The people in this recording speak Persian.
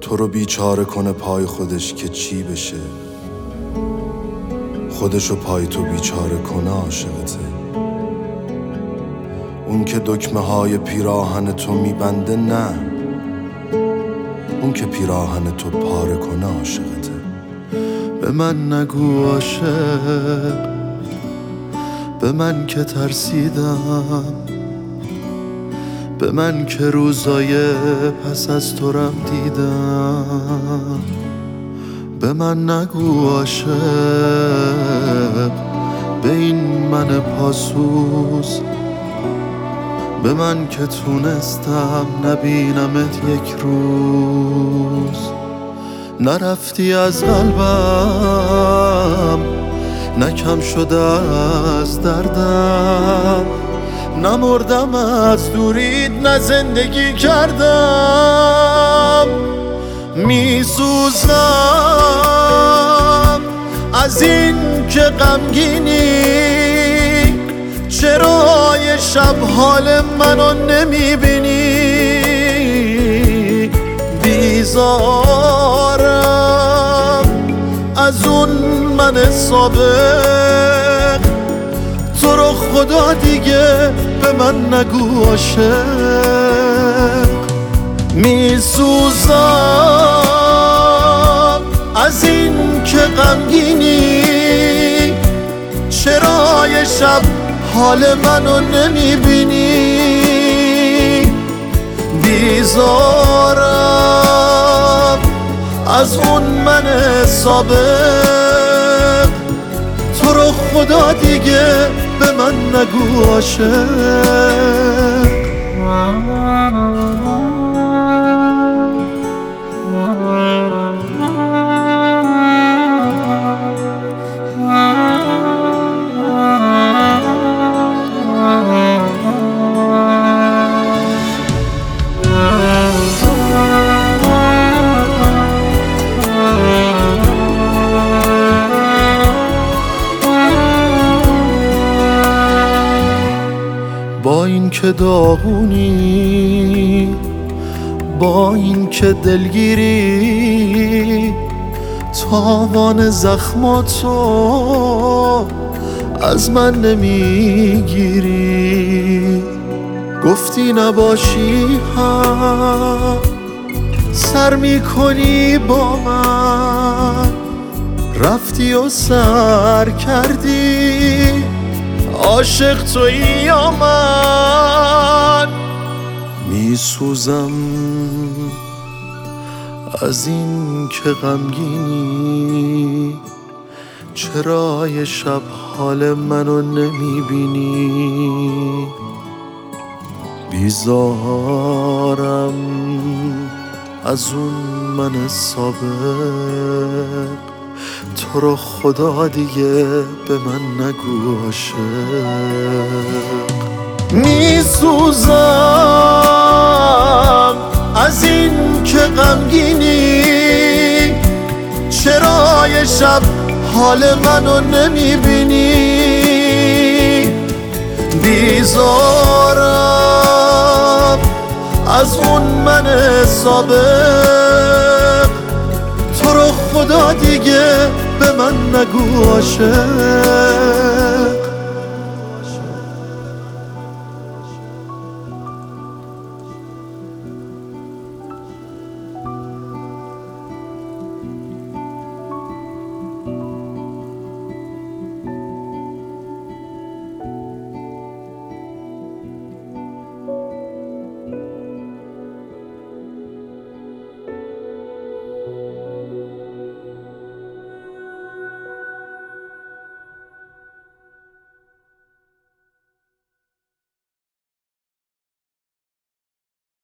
تو رو بیچاره کنه پای خودش که چی بشه، خودشو پای تو بیچاره کنه عاشقته. اون که دکمه های پیراهن تو میبنده نه، اون که پیراهن تو پاره کنه عاشقته. به من نگو عاشق، به من که ترسیدم، به من که روزای پس از تو رم دیدم. به من نگو عاشق، به این من پاسوز، به من که تونستم نبینمت یک روز. نرفتی از قلبم، نکم شده از دردم، نمردم از دورید نه زندگی کردم. میسوزم از این که غمگینی، چرا یه شب حال منو نمیبینی؟ بیزارم از اون من سابق، تو رو خدا دیگه به من نگو عاشق. میسوزم از این که غمگینی، چرا یه شب حال منو نمیبینی؟ بیزارم از اون من سابق، تو رو خدا دیگه به من نگو عاشق. با این که داغونی، با این که دلگیری، تاوان زخماتو از من نمیگیری. گفتی نباشی هم سر میکنی با من، رفتی و سر کردی، عاشق تویی یا من؟ میسوزم از این که غمگینی، چرا یه شب حال منو نمیبینی؟ بیزارم از اون من سابق، تو رو خدا دیگه به من نگو عاشق. میسوزم از این که غمگینی، چرا یه شب حال منو نمیبینی؟ بیزارم از اون من سابق، تو رو خدا دیگه به من نگو عاشق.